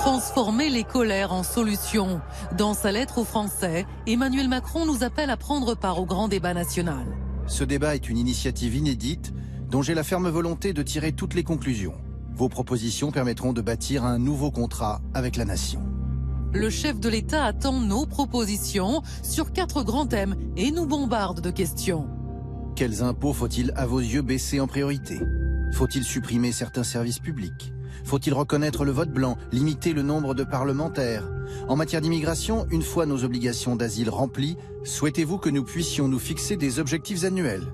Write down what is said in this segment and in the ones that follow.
Transformer les colères en solutions. Dans sa lettre aux Français, Emmanuel Macron nous appelle à prendre part au grand débat national. Ce débat est une initiative inédite dont j'ai la ferme volonté de tirer toutes les conclusions. Vos propositions permettront de bâtir un nouveau contrat avec la nation. Le chef de l'État attend nos propositions sur 4 grands thèmes et nous bombarde de questions. Quels impôts faut-il à vos yeux baisser en priorité? Faut-il supprimer certains services publics? Faut-il reconnaître le vote blanc, limiter le nombre de parlementaires? En matière d'immigration, une fois nos obligations d'asile remplies, souhaitez-vous que nous puissions nous fixer des objectifs annuels?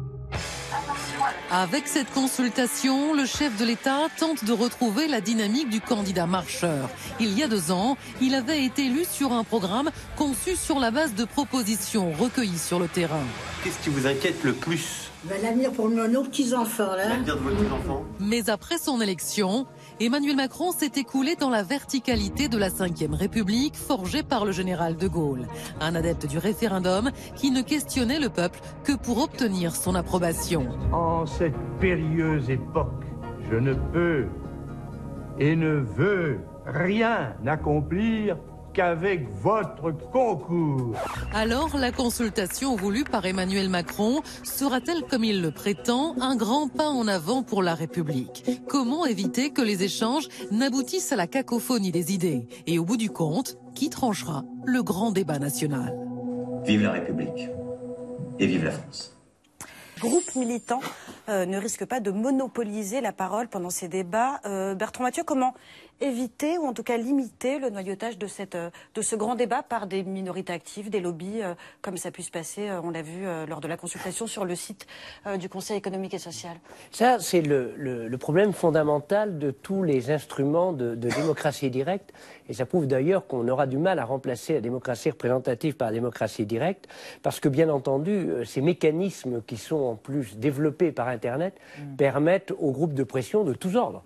Avec cette consultation, le chef de l'État tente de retrouver la dynamique du candidat marcheur. Il y a 2 ans, il avait été élu sur un programme conçu sur la base de propositions recueillies sur le terrain. Qu'est-ce qui vous inquiète le plus? L'avenir pour nos petits-enfants, là. L'avenir de vos petits-enfants. Mais après son élection, Emmanuel Macron s'est écoulé dans la verticalité de la Ve République forgée par le général de Gaulle. Un adepte du référendum qui ne questionnait le peuple que pour obtenir son approbation. En cette périlleuse époque, je ne peux et ne veux rien accomplir qu'avec votre concours. Alors, la consultation voulue par Emmanuel Macron sera-t-elle, comme il le prétend, un grand pas en avant pour la République? Comment éviter que les échanges n'aboutissent à la cacophonie des idées? Et au bout du compte, qui tranchera le grand débat national? Vive la République et vive la France. Groupe militant ne risque pas de monopoliser la parole pendant ces débats. Bertrand Mathieu, comment éviter ou en tout cas limiter le noyautage de ce grand débat par des minorités actives, des lobbies, comme ça a pu se passer, on l'a vu lors de la consultation sur le site du Conseil économique et social? Ça, c'est le problème fondamental de tous les instruments de démocratie directe. Et ça prouve d'ailleurs qu'on aura du mal à remplacer la démocratie représentative par la démocratie directe, parce que bien entendu, ces mécanismes qui sont en plus développés par Internet permettent aux groupes de pression de tous ordres,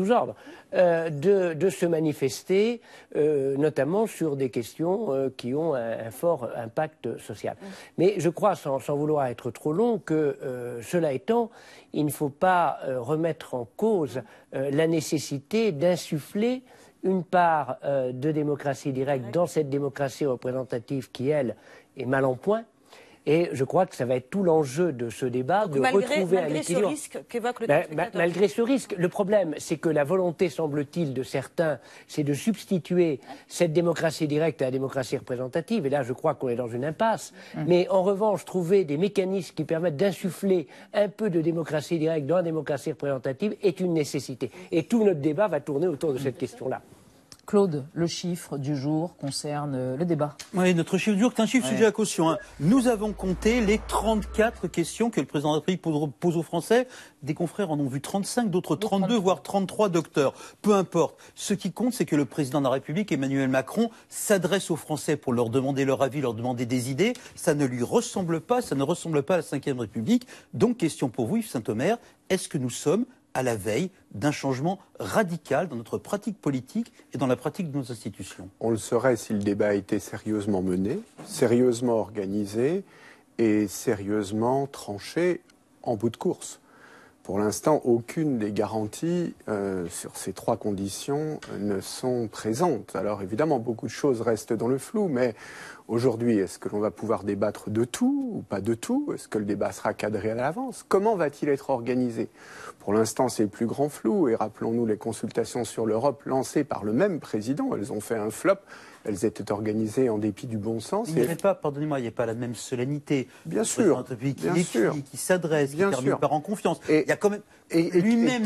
de se manifester, notamment sur des questions qui ont un fort impact social. Mais je crois, sans vouloir être trop long, que cela étant, il ne faut pas remettre en cause la nécessité d'insuffler une part de démocratie directe dans cette démocratie représentative qui, elle, est mal en point. Et je crois que ça va être tout l'enjeu de ce débat, de retrouver un équilibre. Malgré ce risque qu'évoque le téléspectateur. Malgré ce risque, le problème, c'est que la volonté, semble-t-il, de certains, c'est de substituer cette démocratie directe à la démocratie représentative. Et là, je crois qu'on est dans une impasse. Mais en revanche, trouver des mécanismes qui permettent d'insuffler un peu de démocratie directe dans la démocratie représentative est une nécessité. Et tout notre débat va tourner autour de cette question-là. Claude, le chiffre du jour concerne le débat. Oui, notre chiffre du jour est un chiffre sujet à caution. Nous avons compté les 34 questions que le président de la République pose aux Français. Des confrères en ont vu 35, d'autres 32, voire 33 docteurs. Peu importe. Ce qui compte, c'est que le président de la République, Emmanuel Macron, s'adresse aux Français pour leur demander leur avis, leur demander des idées. Ça ne lui ressemble pas, ça ne ressemble pas à la Ve République. Donc, question pour vous, Yves Saint-Omer, est-ce que nous sommes à la veille d'un changement radical dans notre pratique politique et dans la pratique de nos institutions? On le saurait si le débat a été sérieusement mené, sérieusement organisé et sérieusement tranché en bout de course. Pour l'instant, aucune des garanties sur ces 3 conditions ne sont présentes. Alors évidemment, beaucoup de choses restent dans le flou, mais aujourd'hui, est-ce que l'on va pouvoir débattre de tout ou pas de tout? Est-ce que le débat sera cadré à l'avance? Comment va-t-il être organisé? Pour l'instant, c'est le plus grand flou. Et rappelons-nous les consultations sur l'Europe lancées par le même président. Elles ont fait un flop. Elles étaient organisées en dépit du bon sens. Il n'y avait pas, pardonnez-moi, il n'y a pas la même solennité. Bien sûr. Qui s'adresse, qui termine par en confiance. Et, il y a quand même, lui-même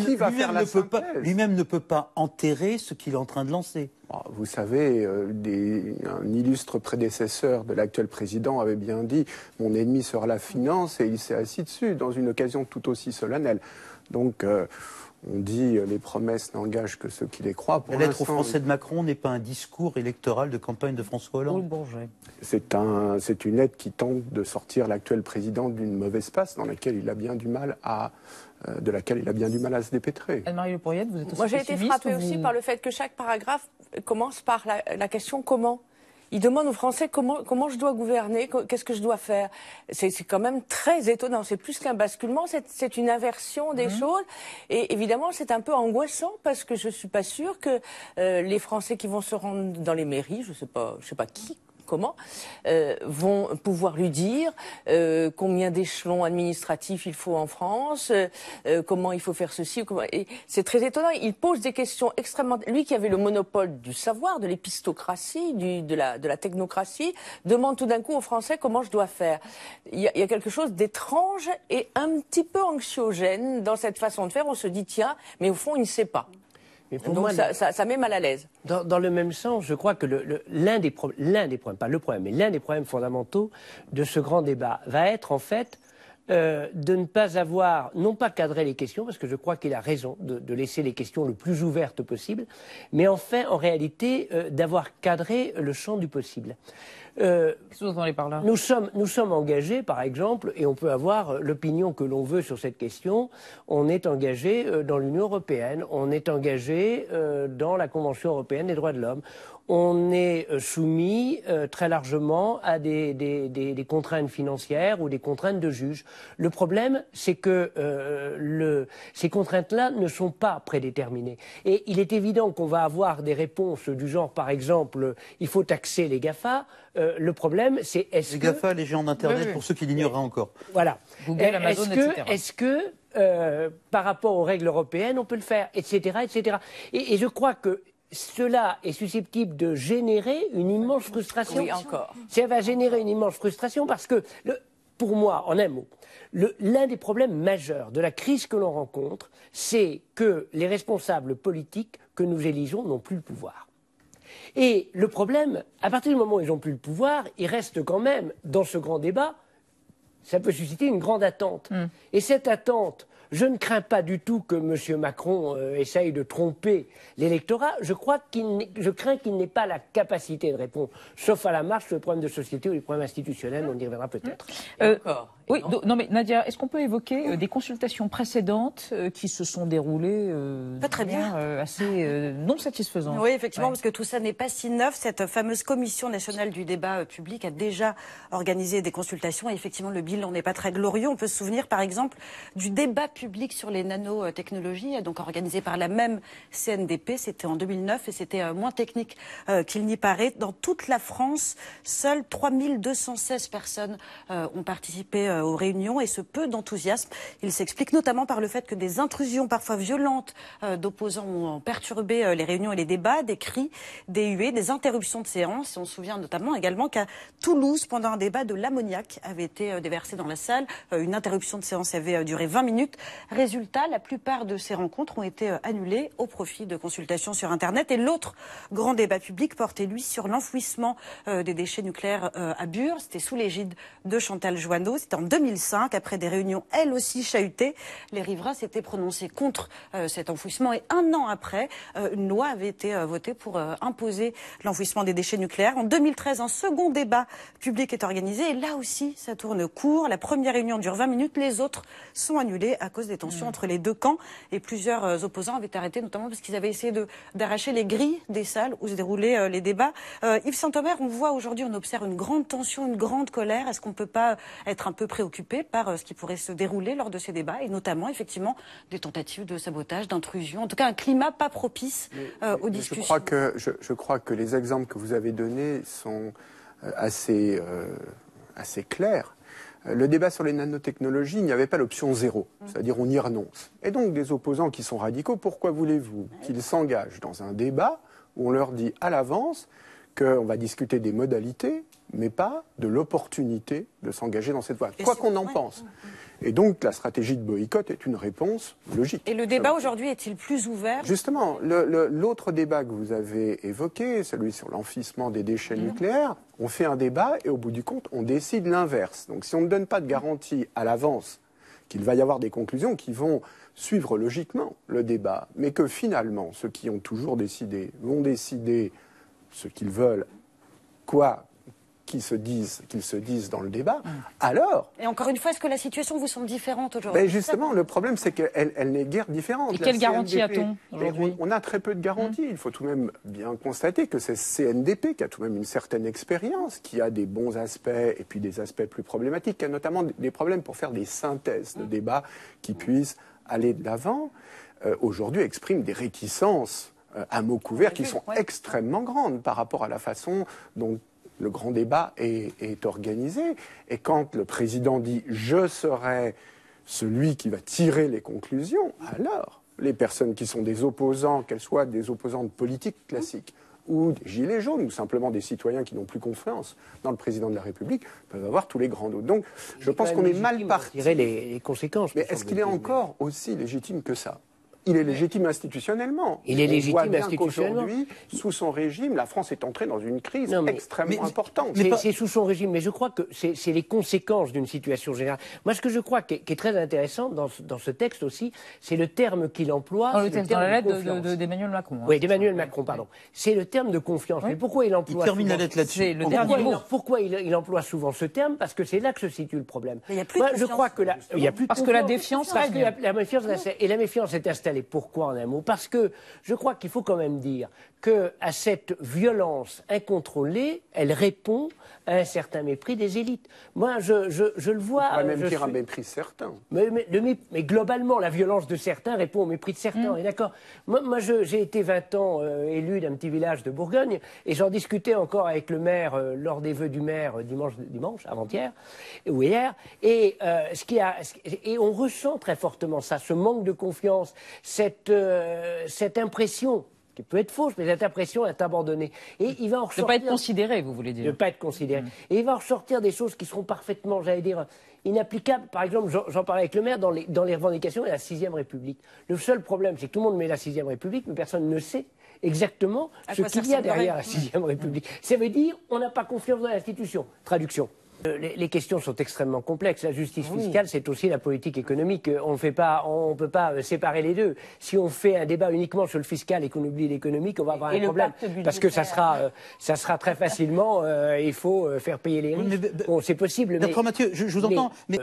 ne peut pas enterrer ce qu'il est en train de lancer. Vous savez, un illustre prédécesseur de l'actuel président avait bien dit « Mon ennemi sera la finance » et il s'est assis dessus dans une occasion tout aussi solennelle. Donc, on dit les promesses n'engagent que ceux qui les croient. La lettre aux Français de Macron n'est pas un discours électoral de campagne de François Hollande. C'est une lettre qui tente de sortir l'actuel président d'une mauvaise passe dans laquelle il a bien du mal à se dépêtrer. Anne-Marie Le Pourriette, vous êtes aussi Moi, j'ai été frappée aussi par le fait que chaque paragraphe commence par la question « comment ». il demande aux Français comment je dois gouverner, qu'est-ce que je dois faire. C'est quand même très étonnant. C'est plus qu'un basculement, c'est une inversion des choses. Et évidemment, c'est un peu angoissant parce que je suis pas sûre que les Français qui vont se rendre dans les mairies, je sais pas qui, comment, vont pouvoir lui dire combien d'échelons administratifs il faut en France, comment il faut faire ceci. Et c'est très étonnant. Il pose des questions extrêmement... Lui qui avait le monopole du savoir, de l'épistocratie, de la technocratie, demande tout d'un coup aux Français comment je dois faire. Il y a quelque chose d'étrange et un petit peu anxiogène dans cette façon de faire. On se dit tiens, mais au fond il ne sait pas. Mais pour donc moi, ça met mal à l'aise. Dans le même sens, je crois que l'un des problèmes fondamentaux de ce grand débat va être en fait de ne pas avoir, non pas cadré les questions, parce que je crois qu'il a raison de laisser les questions le plus ouvertes possible, mais enfin, en réalité, d'avoir cadré le champ du possible. Qu'est-ce que vous entendez par là ? Nous sommes engagés, par exemple, et on peut avoir l'opinion que l'on veut sur cette question, on est engagé dans l'Union européenne, on est engagé dans la Convention européenne des droits de l'homme, on est soumis très largement à des contraintes financières ou des contraintes de juge. Le problème, c'est que ces contraintes-là ne sont pas prédéterminées. Et il est évident qu'on va avoir des réponses du genre, par exemple, il faut taxer les GAFA. Le problème, c'est les GAFA, les géants d'Internet, pour ceux qui l'ignoreraient encore. Voilà. Google, Amazon, etc. Est-ce que par rapport aux règles européennes, on peut le faire, etc., etc. Et je crois que cela est susceptible de générer une immense frustration. Oui, encore. Ça va générer une immense frustration parce que, pour moi, en un mot, l'un des problèmes majeurs de la crise que l'on rencontre, c'est que les responsables politiques que nous élisons n'ont plus le pouvoir. Et le problème, à partir du moment où ils n'ont plus le pouvoir, il reste quand même, dans ce grand débat, ça peut susciter une grande attente. Et cette attente, je ne crains pas du tout que M. Macron essaye de tromper l'électorat. Je crains qu'il n'ait pas la capacité de répondre, sauf à la marche, sur les problèmes de société ou les problèmes institutionnels, on y reviendra peut-être. Oui, non mais Nadia, est-ce qu'on peut évoquer des consultations précédentes qui se sont déroulées pas très bien, assez non satisfaisantes? Oui, effectivement, parce que tout ça n'est pas si neuf. Cette fameuse commission nationale du débat public a déjà organisé des consultations et effectivement le bilan n'est pas très glorieux. On peut se souvenir par exemple du débat public sur les nanotechnologies, donc organisé par la même CNDP, c'était en 2009 et c'était moins technique qu'il n'y paraît. Dans toute la France, seules 3216 personnes ont participé aux réunions et ce peu d'enthousiasme, il s'explique notamment par le fait que des intrusions parfois violentes d'opposants ont perturbé les réunions et les débats, des cris, des huées, des interruptions de séance. Et on se souvient notamment également qu'à Toulouse, pendant un débat, de l'ammoniac avait été déversé dans la salle. Une interruption de séance avait duré 20 minutes. Résultat, la plupart de ces rencontres ont été annulées au profit de consultations sur Internet. Et l'autre grand débat public portait, lui, sur l'enfouissement des déchets nucléaires à Bure. C'était sous l'égide de Chantal Joanneau. C'était en 2005, après des réunions elles aussi chahutées. Les riverains s'étaient prononcés contre cet enfouissement et un an après, une loi avait été votée pour imposer l'enfouissement des déchets nucléaires. En 2013, un second débat public est organisé et là aussi, ça tourne court. La première réunion dure 20 minutes, les autres sont annulées à cause des tensions entre les deux camps et plusieurs opposants avaient arrêté, notamment parce qu'ils avaient essayé d'arracher les grilles des salles où se déroulaient les débats. Yves Saint-Omer, on voit aujourd'hui, on observe une grande tension, une grande colère. Est-ce qu'on ne peut pas être un peu préoccupé par ce qui pourrait se dérouler lors de ces débats et notamment effectivement des tentatives de sabotage, d'intrusion, en tout cas un climat pas propice aux discussions. Je crois que les exemples que vous avez donnés sont assez clairs. Le débat sur les nanotechnologies, il n'y avait pas l'option 0, c'est-à-dire on y renonce. Et donc des opposants qui sont radicaux, pourquoi voulez-vous qu'ils s'engagent dans un débat où on leur dit à l'avance qu'on va discuter des modalités, mais pas de l'opportunité de s'engager dans cette voie, quoi qu'on en pense. Et donc la stratégie de boycott est une réponse logique. Et le débat aujourd'hui est-il plus ouvert? Justement, l'autre débat que vous avez évoqué, celui sur l'enfouissement des déchets nucléaires, on fait un débat et au bout du compte, on décide l'inverse. Donc si on ne donne pas de garantie à l'avance qu'il va y avoir des conclusions qui vont suivre logiquement le débat, mais que finalement, ceux qui ont toujours décidé vont décider ce qu'ils veulent, quoi qu'ils se disent dans le débat, alors... Et encore une fois, est-ce que la situation vous semble différente aujourd'hui? Ben justement, le problème, c'est qu'elle n'est guère différente. Et quelle garantie a-t-on aujourd'hui? On a très peu de garanties. Il faut tout de même bien constater que c'est CNDP qui a tout de même une certaine expérience, qui a des bons aspects et puis des aspects plus problématiques, qui a notamment des problèmes pour faire des synthèses de débats qui puissent aller de l'avant. Aujourd'hui, exprime des réticences à mots couverts qui sont extrêmement grandes par rapport à la façon dont le grand débat est organisé. Et quand le président dit « je serai celui qui va tirer les conclusions », alors les personnes qui sont des opposants, qu'elles soient des opposantes politiques classiques ou des gilets jaunes, ou simplement des citoyens qui n'ont plus confiance dans le président de la République, peuvent avoir tous les grands doutes. Donc je pense qu'on est mal parti. Tirer les conséquences. Mais est-ce qu'il est encore aussi légitime que ça? Il est légitime institutionnellement. Il est légitime institutionnellement. Aujourd'hui, sous son régime, la France est entrée dans une crise extrêmement importante. C'est sous son régime, mais je crois que c'est les conséquences d'une situation générale. Moi, ce que je crois qui est très intéressant dans ce texte aussi, c'est le terme qu'il emploie. Dans la lettre d'Emmanuel Macron. Oui, d'Emmanuel Macron, pardon. C'est le terme de confiance. Oui. Mais pourquoi il emploie... Il termine la lettre là-dessus. Pourquoi il emploie souvent ce terme? Parce que c'est là que se situe le problème. Il n'y a plus de confiance. Je crois que il y a plus de parce que la défiance règne. La méfiance est installée. Pourquoi, en un mot? Parce que je crois qu'il faut quand même dire qu'à cette violence incontrôlée, elle répond à un certain mépris des élites. Moi, je le vois... On pourrait même dire un mépris certain. Mais globalement, la violence de certains répond au mépris de certains, on est d'accord. Moi j'ai été 20 ans élu d'un petit village de Bourgogne, et j'en discutais encore avec le maire lors des vœux du maire dimanche, avant-hier, ou hier, et on ressent très fortement ça, ce manque de confiance, cette impression, qui peut être fausse, mais cette impression d'être abandonné. Et il va en ressortir... De ne pas être considéré, vous voulez dire. De ne pas être considéré. Et il va en ressortir des choses qui seront parfaitement, j'allais dire, inapplicables. Par exemple, j'en parlais avec le maire, dans les revendications de la 6e République. Le seul problème, c'est que tout le monde met la 6e République, mais personne ne sait exactement ce qu'il y a derrière la 6e République. Ça veut dire on n'a pas confiance dans l'institution. Traduction. Les questions sont extrêmement complexes. La justice fiscale, c'est aussi la politique économique. On ne peut pas séparer les deux. Si on fait un débat uniquement sur le fiscal et qu'on oublie l'économique, on va avoir un problème. Parce que ça sera très facilement, il faut faire payer les risques. Bon, c'est possible. D'accord, Mathieu, je vous entends. Mais...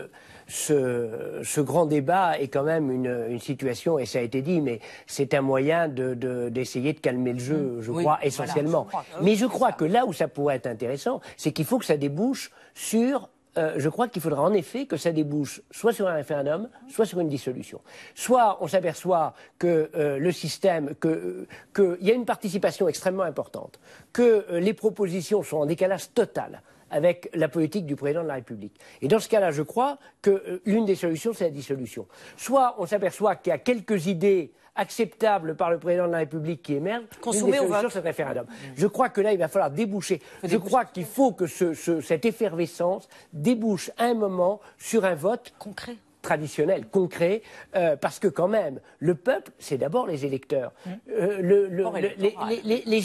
Ce grand débat est quand même une situation, et ça a été dit, mais c'est un moyen d'essayer de calmer le jeu, je crois, essentiellement. Voilà, mais je crois que là où ça pourrait être intéressant, c'est qu'il faut que ça débouche sur... je crois qu'il faudra en effet que ça débouche soit sur un référendum, soit sur une dissolution. Soit on s'aperçoit que le système, qu'il y a une participation extrêmement importante, que les propositions sont en décalage total avec la politique du président de la République. Et dans ce cas-là, je crois que l'une des solutions, c'est la dissolution. Soit on s'aperçoit qu'il y a quelques idées acceptables par le président de la République qui émergent, l'une des solutions, c'est le référendum. Je crois que là, il va falloir déboucher. Je crois qu'il faut que cette effervescence débouche à un moment sur un vote concret. Traditionnel, concret, parce que quand même, le peuple, c'est d'abord les électeurs. Les